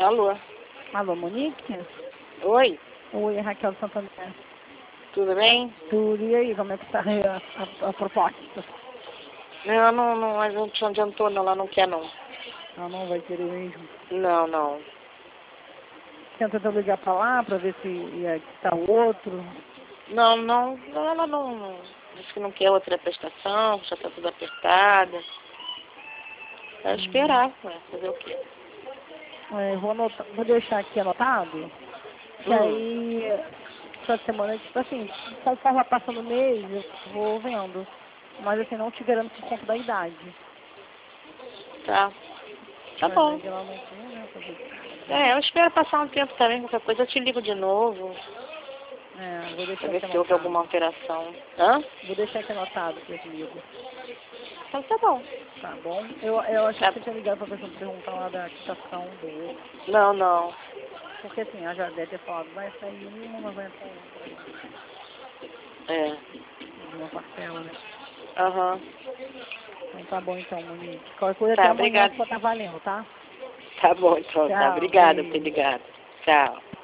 Alô? Alô, Monique? Oi? Oi, é Raquel Santander. Tudo bem? Tudo, e aí, como é que tá a proposta? Não, a gente não adiantou não, ela não quer não. Ela não vai querer mesmo. Não. Tenta ligar pra lá pra ver se ia quitar o outro. Não, ela não. Diz que não quer outra prestação, que já tá tudo apertada. É esperar, fazer o quê? Vou deixar aqui anotado, que aí essa semana, tipo assim, conforme vai passando o mês, eu vou vendo. Mas assim, não te garanto por conta da idade. Tá Mas bom. aí ela não quer, né, fazer o quê? Eu espero passar um tempo também, qualquer coisa eu te ligo de novo. Vou deixar Pra ver aqui se houve alguma anotado. alteração. Hã? Vou deixar aqui anotado que eu te ligo. Então tá bom. Tá bom? Eu achei Tá. que você tinha ligado pra pessoa perguntar lá da quitação do outro. Não. Porque assim, ela já deve ter falado, vai sair uma, mas vai entrar outra aí. É. Alguma parcela, né? Aham. Então tá bom então, Monique. Qualquer coisa até Tá, amanhã obrigada. que só tá valendo, tá? Tá bom, então. Tá. Tchau, Obrigada por ter beijo. ligado. Tchau.